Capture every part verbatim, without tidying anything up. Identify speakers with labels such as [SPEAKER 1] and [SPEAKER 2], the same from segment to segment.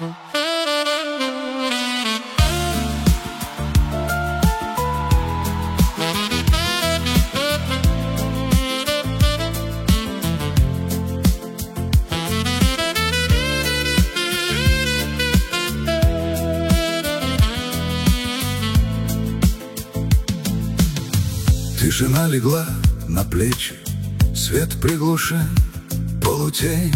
[SPEAKER 1] Тишина легла на плечи, свет приглушен, полутень.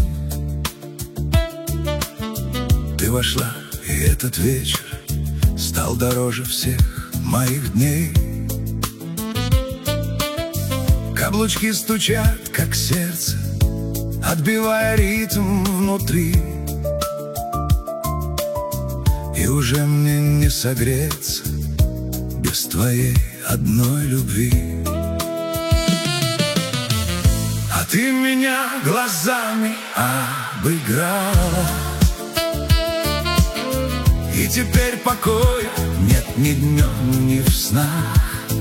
[SPEAKER 1] Ты вошла, и этот вечер стал дороже всех моих дней. Каблучки стучат, как сердце, отбивая ритм внутри. И уже мне не согреться без твоей одной любви. А ты меня глазами обыграла, и теперь покоя нет ни днем, ни в снах.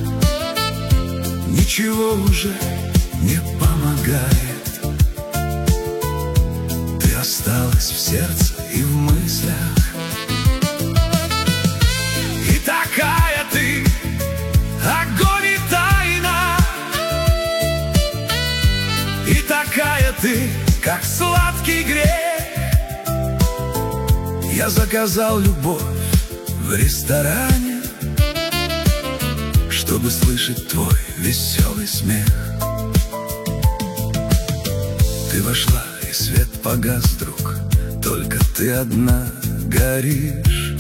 [SPEAKER 1] Ничего уже не помогает. Ты осталась в сердце и в мыслях. И такая ты, огонь и тайна. И такая ты, как сладкий грех. Я заказал любовь в ресторане, чтобы слышать твой веселый смех. Ты вошла, и свет погас вдруг, только ты одна горишь.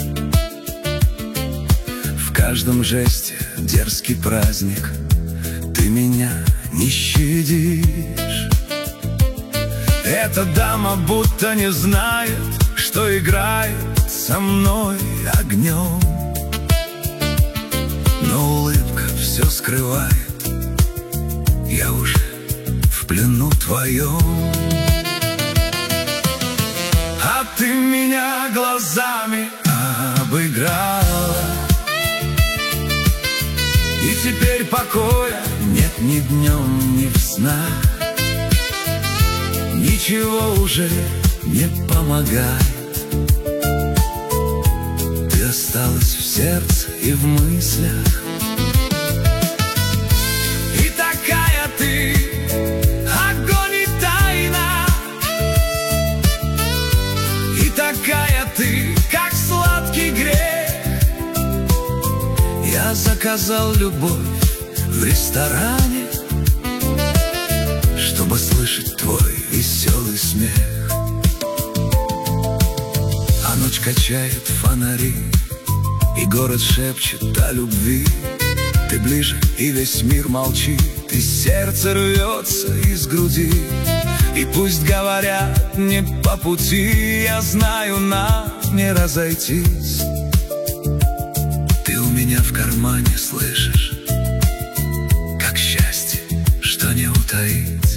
[SPEAKER 1] В каждом жесте дерзкий праздник, ты меня не щадишь. Эта дама будто не знает, что играет со мной огнем, но улыбка все скрывает. Я уже в плену твоем. А ты меня глазами обыграла, и теперь покоя нет ни днем, ни в снах. Ничего уже не помогает. Ты осталась в сердце и в мыслях. И такая ты, огонь и тайна. И такая ты, как сладкий грех. Я заказал любовь в ресторане, чтобы слышать твой веселый смех. А ночь качает фонари, и город шепчет о любви. Ты ближе, и весь мир молчит, и сердце рвется из груди. И пусть говорят не по пути, я знаю, нам не разойтись. Ты у меня в кармане, слышишь, как счастье, что не утаить.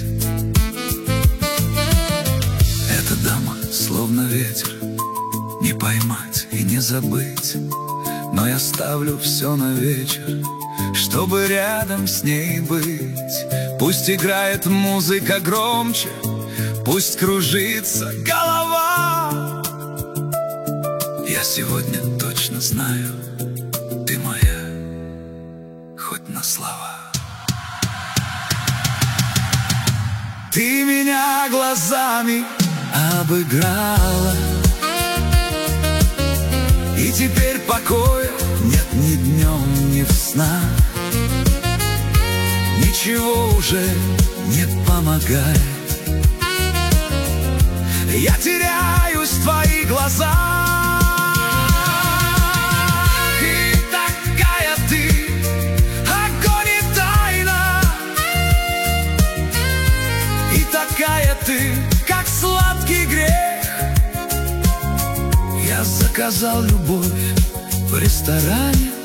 [SPEAKER 1] Эта дама словно ветер, не поймать и не забыть. Но я ставлю все на вечер, чтобы рядом с ней быть. Пусть играет музыка громче, пусть кружится голова. Я сегодня точно знаю, ты моя, хоть на слова. Ты меня глазами обыграла, и теперь покоя нет ни днем, ни в снах. Ничего уже не помогает. Я теряюсь в твоих глазах. И такая ты, огонь и тайна. И такая ты, как сладкий грех. Я заказал любовь в ресторане,